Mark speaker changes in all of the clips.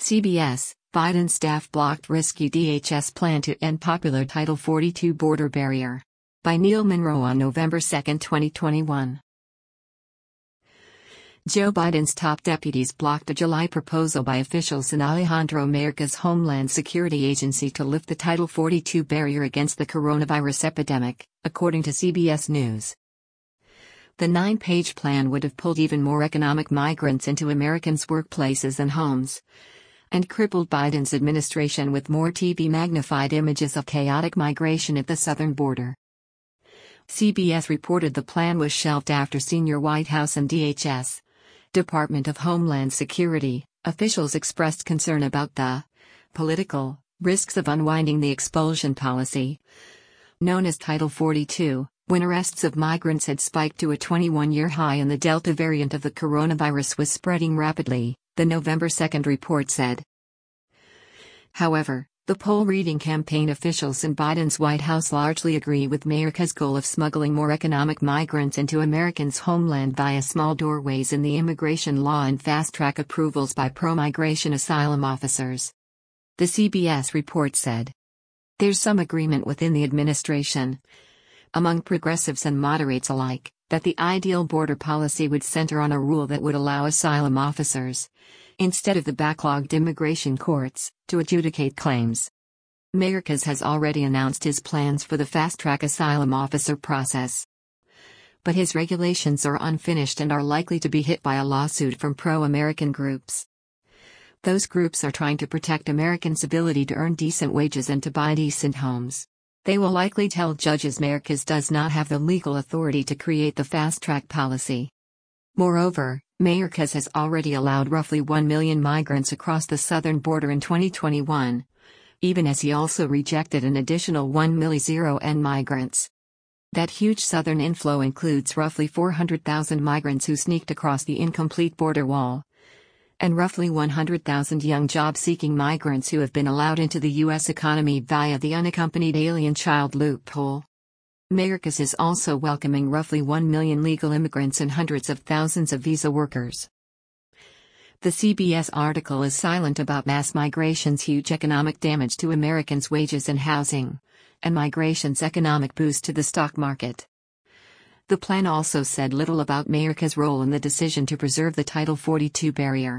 Speaker 1: CBS, Biden staff blocked risky DHS plan to end popular Title 42 border barrier. By Neil Monroe on November 2, 2021. Joe Biden's top deputies blocked a July proposal by officials in Alejandro Mayorkas' Homeland Security Agency to lift the Title 42 barrier against the coronavirus epidemic, according to CBS News. The 9-page plan would have pulled even more economic migrants into Americans' workplaces and homes, and crippled Biden's administration with more TV-magnified images of chaotic migration at the southern border. CBS reported the plan was shelved after senior White House and DHS, Department of Homeland Security, officials expressed concern about the political risks of unwinding the expulsion policy, known as Title 42, when arrests of migrants had spiked to a 21-year high and the Delta variant of the coronavirus was spreading rapidly, the November 2 report said. However, the poll-reading campaign officials in Biden's White House largely agree with Mayorkas' goal of smuggling more economic migrants into Americans' homeland via small doorways in the immigration law and fast-track approvals by pro-migration asylum officers. The CBS report said. There's some agreement within the administration, among progressives and moderates alike, that the ideal border policy would center on a rule that would allow asylum officers, instead of the backlogged immigration courts, to adjudicate claims. Mayorkas has already announced his plans for the fast-track asylum officer process. But his regulations are unfinished and are likely to be hit by a lawsuit from pro-American groups. Those groups are trying to protect Americans' ability to earn decent wages and to buy decent homes. They will likely tell judges Mayorkas does not have the legal authority to create the fast-track policy. Moreover, Mayorkas has already allowed roughly 1 million migrants across the southern border in 2021, even as he also rejected an additional 1 million migrants. That huge southern inflow includes roughly 400,000 migrants who sneaked across the incomplete border wall, and roughly 100,000 young job-seeking migrants who have been allowed into the U.S. economy via the unaccompanied alien child loophole. Mayorkas is also welcoming roughly 1 million legal immigrants and hundreds of thousands of visa workers. The CBS article is silent about mass migration's huge economic damage to Americans' wages and housing, and migration's economic boost to the stock market. The plan also said little about Mayorkas' role in the decision to preserve the Title 42 barrier.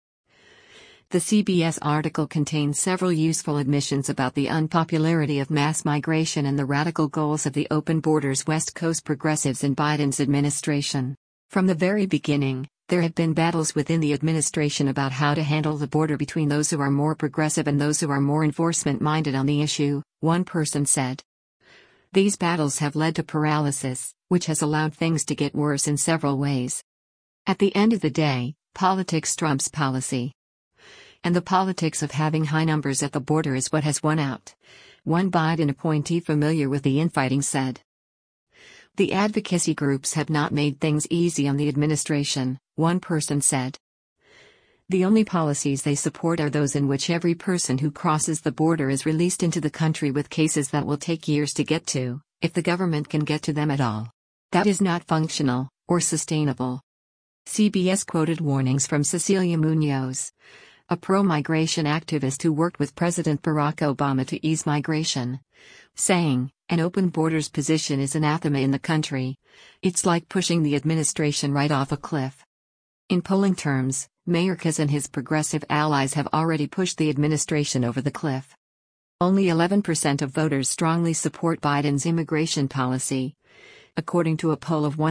Speaker 1: The CBS article contains several useful admissions about the unpopularity of mass migration and the radical goals of the open borders West Coast progressives in Biden's administration. From the very beginning, there have been battles within the administration about how to handle the border between those who are more progressive and those who are more enforcement-minded on the issue, one person said. These battles have led to paralysis, which has allowed things to get worse in several ways. At the end of the day, politics trumps policy. And the politics of having high numbers at the border is what has won out, one Biden appointee familiar with the infighting said. The advocacy groups have not made things easy on the administration, one person said. The only policies they support are those in which every person who crosses the border is released into the country with cases that will take years to get to, if the government can get to them at all. That is not functional, or sustainable. CBS quoted warnings from Cecilia Munoz, a pro-migration activist who worked with President Barack Obama to ease migration, saying, "An open borders position is anathema in the country. It's like pushing the administration right off a cliff." In polling terms, Mayorkas and his progressive allies have already pushed the administration over the cliff. Only 11% of voters strongly support Biden's immigration policy, according to a poll of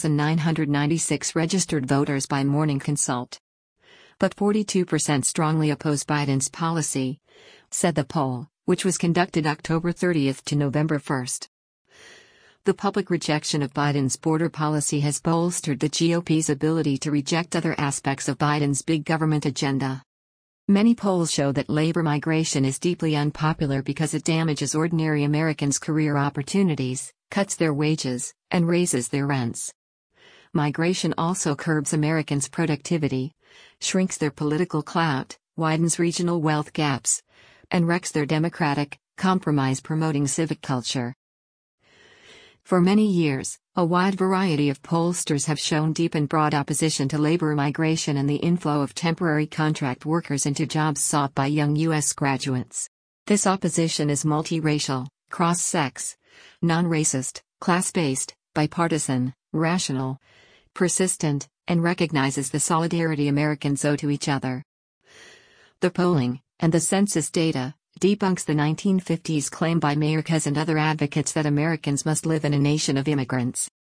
Speaker 1: 1,996 registered voters by Morning Consult. But 42% strongly oppose Biden's policy, said the poll, which was conducted October 30 to November 1. The public rejection of Biden's border policy has bolstered the GOP's ability to reject other aspects of Biden's big government agenda. Many polls show that labor migration is deeply unpopular because it damages ordinary Americans' career opportunities, cuts their wages, and raises their rents. Migration also curbs Americans' productivity, shrinks their political clout, widens regional wealth gaps, and wrecks their democratic, compromise-promoting civic culture. For many years, a wide variety of pollsters have shown deep and broad opposition to labor migration and the inflow of temporary contract workers into jobs sought by young U.S. graduates. This opposition is multiracial, cross-sex, non-racist, class-based, bipartisan, rational, persistent, and recognizes the solidarity Americans owe to each other. The polling, and the census data, debunks the 1950s claim by Mayorkas and other advocates that Americans must live in a nation of immigrants.